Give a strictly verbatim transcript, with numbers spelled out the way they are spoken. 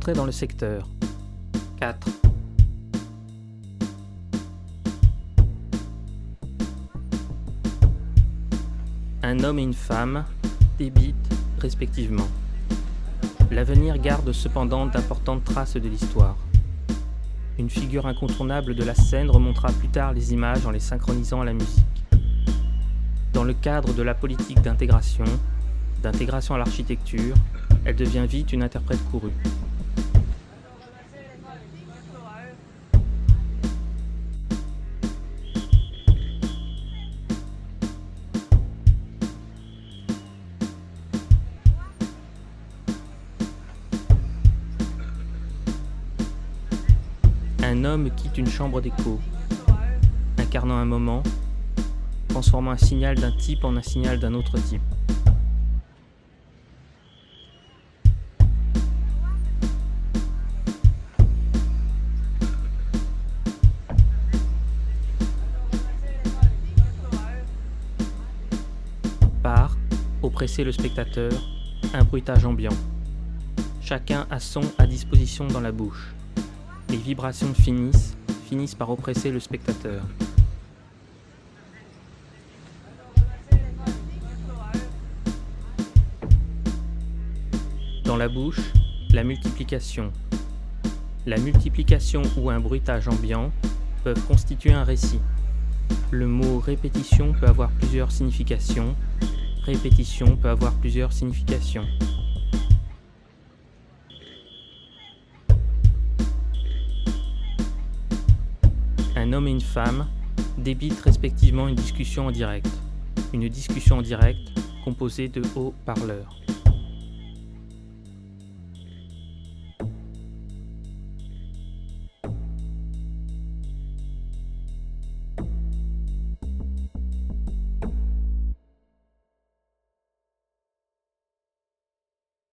Entrée dans le secteur. quatre. Un homme et une femme débitent respectivement. L'avenir garde cependant d'importantes traces de l'histoire. Une figure incontournable de la scène remontera plus tard les images en les synchronisant à la musique. Dans le cadre de la politique d'intégration, d'intégration à l'architecture, elle devient vite une interprète courue. Un homme quitte une chambre d'écho, incarnant un moment, transformant un signal d'un type en un signal d'un autre type. Par, oppresser le spectateur, un bruitage ambiant. Chacun a son à disposition dans la bouche. Les vibrations finissent, finissent par oppresser le spectateur. Dans la bouche, la multiplication. La multiplication ou un bruitage ambiant peuvent constituer un récit. Le mot répétition peut avoir plusieurs significations. Répétition peut avoir plusieurs significations. Un homme et une femme débitent respectivement une discussion en direct. Une discussion en direct composée de haut-parleurs.